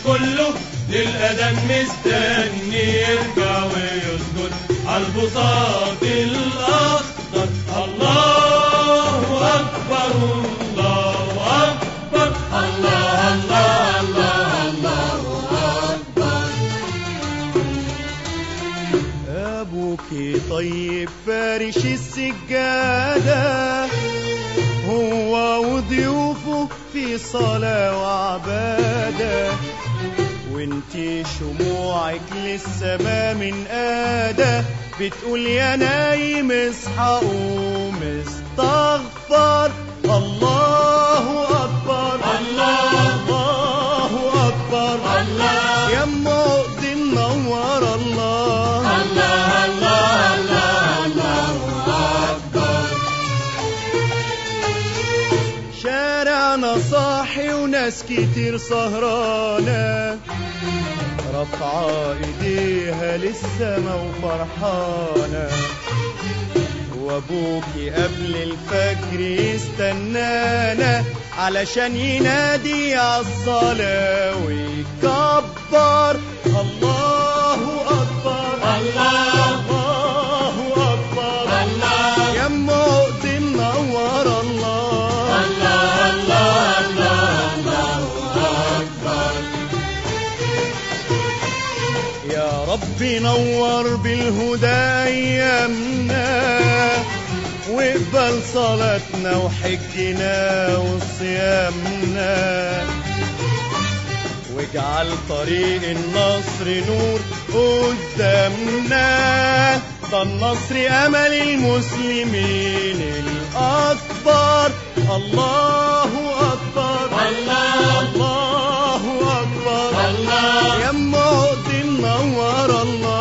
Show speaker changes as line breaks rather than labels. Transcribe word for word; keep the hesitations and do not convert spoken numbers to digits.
كله للأذان مستني يرجع ويسجد عالبساط الأخضر. الله أكبر الله أكبر الله الله الله الله أكبر.
أبوكي طيب فارش السجادة، هو وضيوفه في صلاة وعبادة، وانتي شموعك للسما من قادة، بتقول يا نايم اصحى قوم استغفر. الله أكبر
الله
الله أكبر
الله
يا أم عقد منور. الله
الله الله الله الله أكبر.
شارعنا صاحي وناس كتير سهرانة، رافعة ايديها للسما وفرحانة، وابوكي قبل الفجر يستنانا علشان ينادي عالصلاة ويكبر. الله أكبر
الله
الله أكبر
الله
يا أم عقد منور. الله
الله الله الله الله أكبر.
يا رب نور بالهدى أيامنا، واقبل صلاتنا وحجنا وصيامنا، واجعل طريق النصر نور قدامنا، ده النصر أمل المسلمين الأكبر. الله أكبر
الله
الله أكبر
الله
يا أم عقد منور. الله